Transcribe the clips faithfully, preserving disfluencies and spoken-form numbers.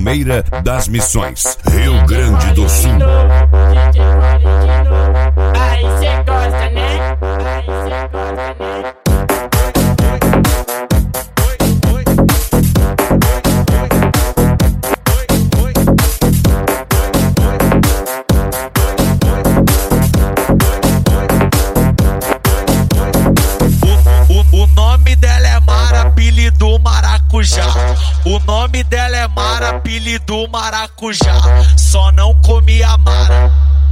primeira das missões, Rio Grande do Sul. Aí cê gosta, né? Aí cê gosta, né? O nome dela é Mara, apelido Maracujá. O nome dela é Mara, apelido Maracujá. Só não comia Mara,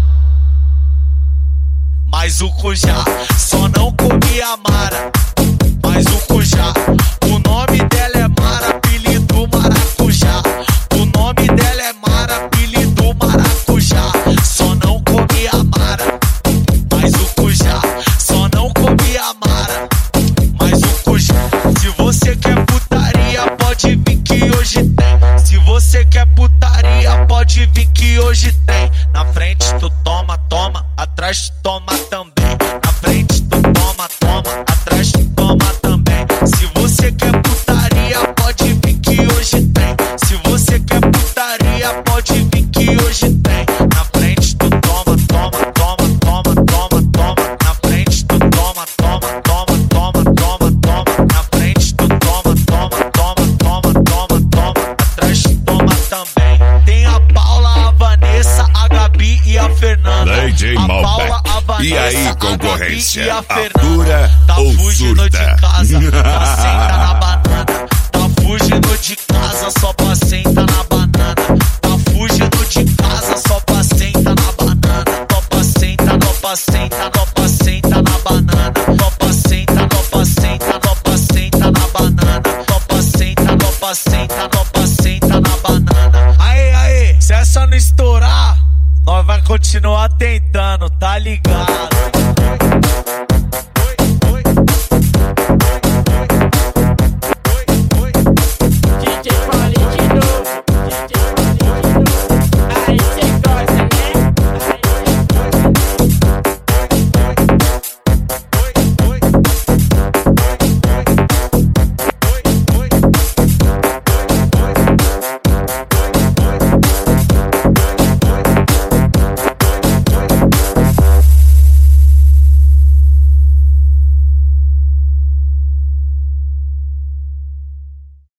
mas o Cujá. Só não comia Mara, mas o Cujá. O nome dela é Mara, apelido Maracujá. O nome dela é Mara, apelido Maracujá. Só não comia Mara, mas o Cujá. Só não comia Mara, mas o Cujá. Se você quer putaria, pode vir que hoje tem. Se você quer putaria, pode vir que hoje tem. Na frente tu toma, toma, atrás tu toma também. Na frente tu toma, toma, atrás tu toma também. Se você quer putaria, pode vir que hoje tem. Se você quer putaria, pode vir que hoje tem. Na frente tu toma, toma, toma, toma, toma, toma. Na frente tu toma, toma, toma, toma, toma, toma. Na frente tu toma, toma, toma, toma, toma, toma. Atrás tu toma também. Tem a Paula, a Vanessa, a Gabi e a Fernanda. D J A Paula, Malbec. a Vanessa, E aí, a concorrência? Gabi e a Atura Fernanda. Tá ou fugindo surta? de casa, só senta na banana. Tá fugindo de casa, só pra senta na banana. Tá fugindo de casa, só pra senta na banana. Topa senta, topa senta, topa senta na banana. Topa senta, topa senta, topa senta na banana. Topa senta, topa senta, topa senta na banana. Aê, aê, se essa não estourar, nós vai continuar tentando, tá ligado?